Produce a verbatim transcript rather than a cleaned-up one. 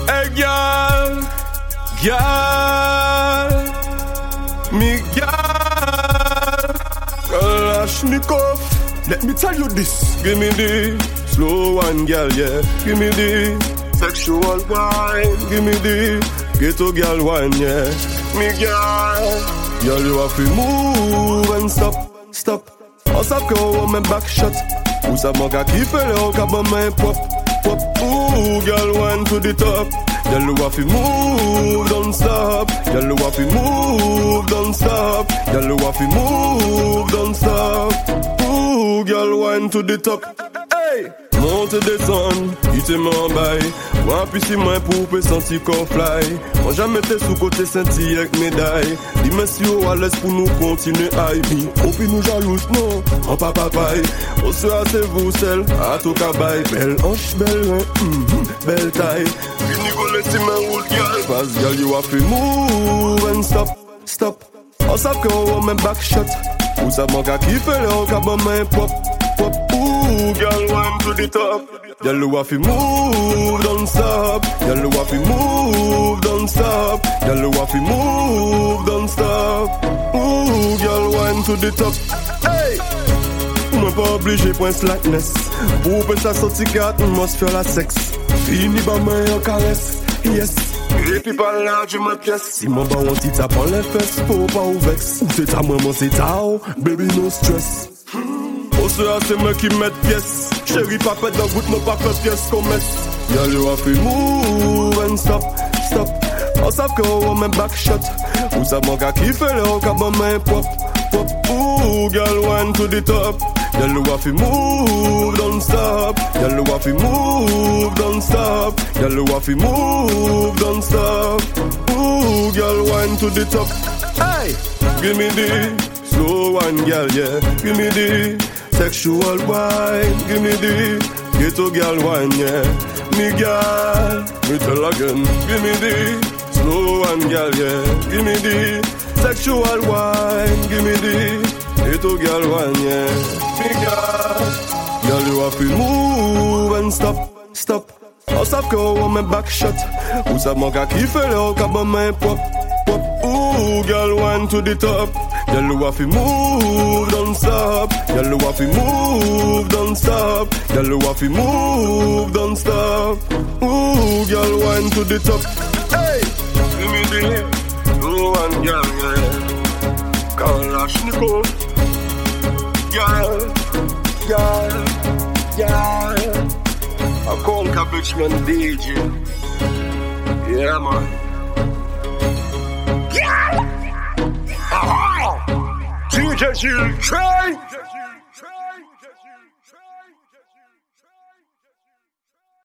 Hey, girl, girl, me girl, Kalashnikov. Let me tell you this. Give me the slow one, girl, yeah. Give me the sexual wine. Give me the ghetto girl wine, yeah. Me girl, girl, you have to move and stop, stop. Stop quand my back shot. Où ça manque à kiffer le haut qu'à main pop, pop. Ooh, girl, wine to the top. Girl, you have to move, don't stop. Girl, you have to move, don't stop. Girl, you have to move, don't stop. Ooh, girl, wine to the top. Hey, monte descend, quitte-moi en bail. Moi, puis si moi pour peut sentir qu'on fly. Moi, jamais t'es sous côté senti avec médaille. Dis-moi si on à l'aise pour nous continuer à y vivre. Ou puis nous jalouses, non, en papa paille. Au soir, c'est vous seul, à tout cabaye. Belle hanche, belle main, mm-hmm, belle taille. Puis Nicolas, c'est ma route, girl. Parce girl, you have to move and stop, stop. On sait qu'on va même back shot. Où ça manque à kiffer, le haut qu'à main pop, pop. Ooh, girl, wine to the top. Girl, you have to move, don't stop. Girl, you have to move, don't stop. Girl, you have to move, don't stop. Ooh, girl, wine to the top. Hey! Moi pas obligé point slackness. Pour que ça sorti quatre, on must faire la sexe. Fini ba main en caresse, yes. Et puis par là, je me pièce. Si mon ba on t'y tape en les fesses, faut pas ou vex. Ou c'est ta maman, c'est ta ou, baby no stress. Au soir, c'est moi qui mets pièce. Chérie, pas fait dans goutte, non pas fait pièce qu'on met. Girl, you have to move and stop, stop. On sait qu'on va même back shot. Où ça manque à kiffer, le haut qu'à main pop, pop. Ooh, girl, wine to the top. Girl, you have to move, don't stop. Girl, you have to move, don't stop. Girl, you have to move, don't stop. Ooh, girl, wine to the top. Hey, give me the slow one, girl, yeah. Give me the sexual wine. Give me the ghetto girl wine, yeah. Me girl, me tell again. Give me the slow one, girl, yeah. Give me the sexual wine. Give me the ghetto girl wine, yeah. Me girl, girl, you have to move and stop, stop. On sait qu'on va même back shot. Où ça manque à kiffer le haut qu'à main pop, pop. Ooh, girl, wine to the top. Girl, you have to move, don't stop. Girl, you have to move, don't stop. Girl, you have to move, don't stop. Ooh, girl, wine to the top. Hey, give me the slow one, girl, yeah. Kalashnikov, girl, girl, girl. I call Cabbage D J. Yeah, man. Yeah. D J G, try.